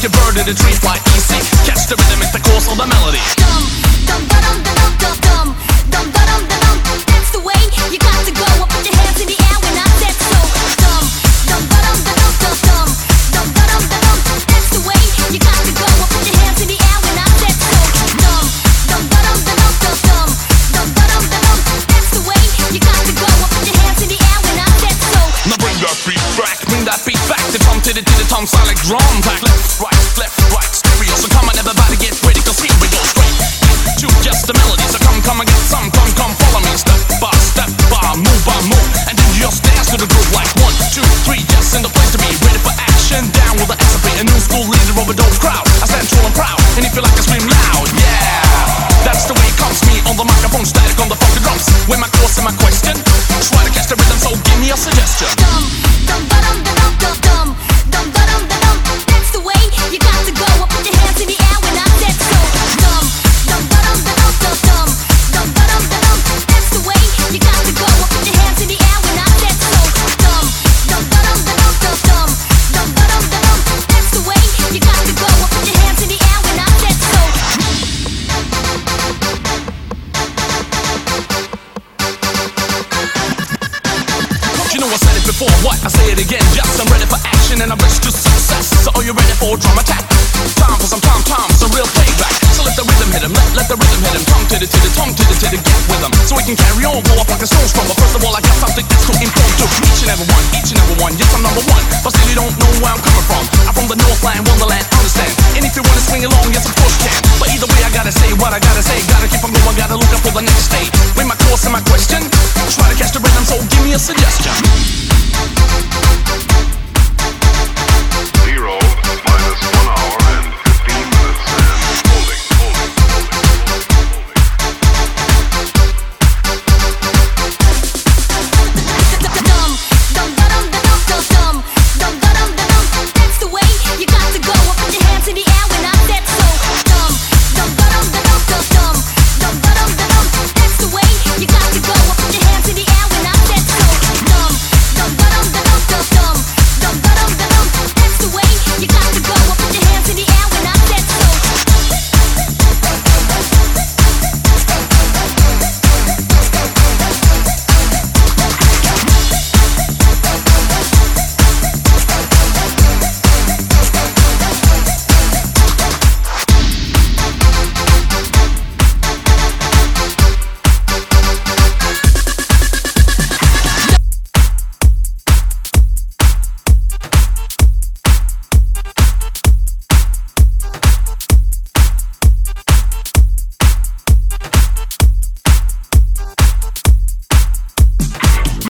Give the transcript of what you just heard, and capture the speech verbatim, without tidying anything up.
like a bird in a tree, fly easy. Catch the rhythm, it's the course of the melody. Dum, dum, dum, dum, dum, dum, dum, dum, dum, dum. That's the way you got to go. Up put your hands in the air when I said so. Dum, dum, dum, dum, dum, dum, dum, dum, dum, dum. That's the way you got to go. Up put your hands in the air when I said so. Dum, dum, dum, dum, dum, dum, dum, dum, dum. That's the way you got to go. Up put your hands in the air when I said so. Now bring that beat back, bring that beat back. The tom to the to the tom, sound like drum pack. Left, right, left, right, stereo. So come on, everybody get ready, cause here we go straight to just the melody. So come, come and get some, come, come, follow me. Step by step by, move by move, and then just dance to the groove like one, two, three. Yes, in the place to be ready for action. Down with the S F A, a new school leader of a dope crowd. I stand tall and proud, and if you like, I scream loud. Yeah, that's the way it comes. Me on the microphone, static on the funky drums. With my course and my question, try to catch the rhythm, so give me a suggestion. Dum, dum, dum, dum, dum, dum, dum, dum, dum. That's the way you got to go. Up put your hands in the air when I said so. Dum, dum, dum, dum, dum, dum, dum, dum, dum. That's the way you got to go. Up put your hands in the air when I said so. Dum, dum, dum, dum, dum, dum, dum, dum, dum. That's the way you got to go. Up put your hands in the air when I said so. You know I said it before, what? I say it again. Yes, I'm ready for action and I'm ready to success. So are you ready for a drum attack? Time for some tom tom, some real playback. So let the rhythm hit him, let, let the rhythm hit him. Tom to the to the tom to the to the get with him. So we can carry on, go up like a stone strong. But first of all, I got something that's too important to each and every one, each and every one. Yes, I'm number one, but still you don't know where I'm coming from. I'm from the Northland, Wonderland, understand? And if you wanna swing along, yes, of course you can. But either way, I gotta say what I gotta say. Gotta keep on going, gotta look up for the next stage. With my course and my question, try to catch the rhythm, so give me a suggestion.